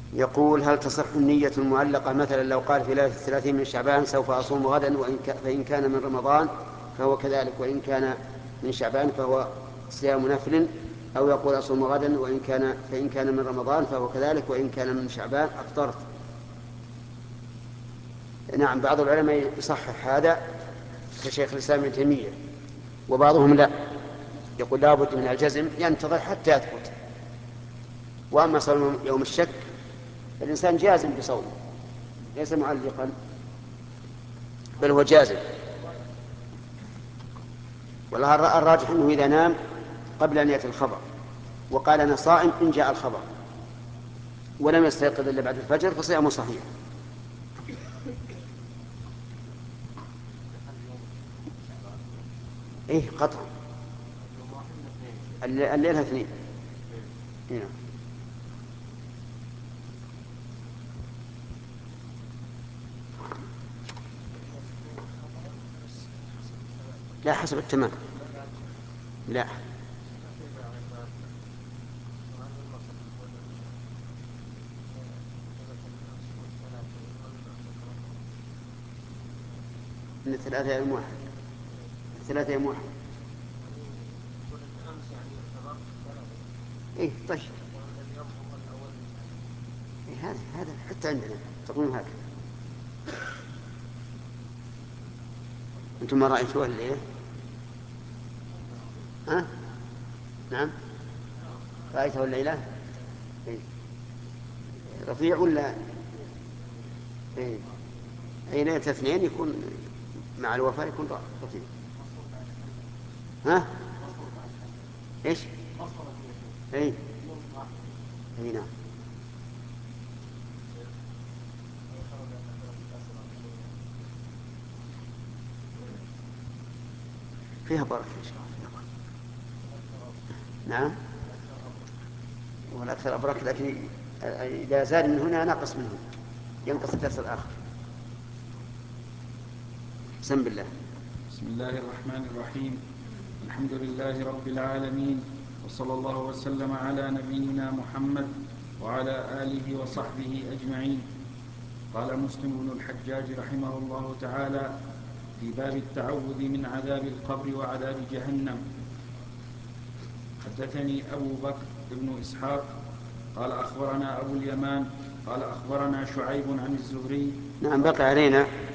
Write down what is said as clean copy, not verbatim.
يقول: هل تصح النية المعلقة مثلا لو قال في ليلة 30 من شعبان سوف أصوم غدا فإن كان من رمضان فهو كذلك، وإن كان من شعبان فهو صيام نفل، أو يقول أصوم غدا فإن كان من رمضان فهو كذلك، وإن كان من شعبان أفطرت. نعم، بعض العلماء يصحح هذا كشيخ الإسلام ابن تيمية، وبعضهم لا، يقول لا بد من الجزم، ينتظر حتى يثبت. وأما صوم يوم الشك الإنسان جازم بصومه، ليس معلقا بل هو جازم. والله الراجح أنه إذا نام قبل أن يأتي الخبر وقال أنا صائم إن جاء الخبر ولم يستيقظ إلا بعد الفجر فصيامه صحيح. إيه قطعا، الليلة اثنين. نعم. لا، حسب التمام. لا، من 3 أيام واحد. 3 أيام واحد. إيه طيب. إيه هذا حتى عندنا تقوم هكذا. أنتم ما رأيتوه الليلة؟ ها؟ نعم، رأيته الليلة. إيه؟ رفيع ولا إيه؟ أي ليلة اثنين يكون مع الوفاة يكون رفيع. ها؟ إيش؟ إيه؟ إيه نعم. فيها بركة إن شاء الله، فيها بركة. نعم، والأكثر أبرك، لكن إذا زاد من هنا نقص من هنا، ينقص الدرس الآخر. بسم الله. بسم الله الرحمن الرحيم. الحمد لله رب العالمين، وصلى الله وسلم على نبينا محمد وعلى آله وصحبه أجمعين. قال مسلم بن الحجاج رحمه الله تعالى في باب التعوذ من عذاب القبر وعذاب جهنم: حدثني أبو بكر بن إسحاق قال أخبرنا أبو اليمان قال أخبرنا شعيب عن الزهري. نعم، بقي علينا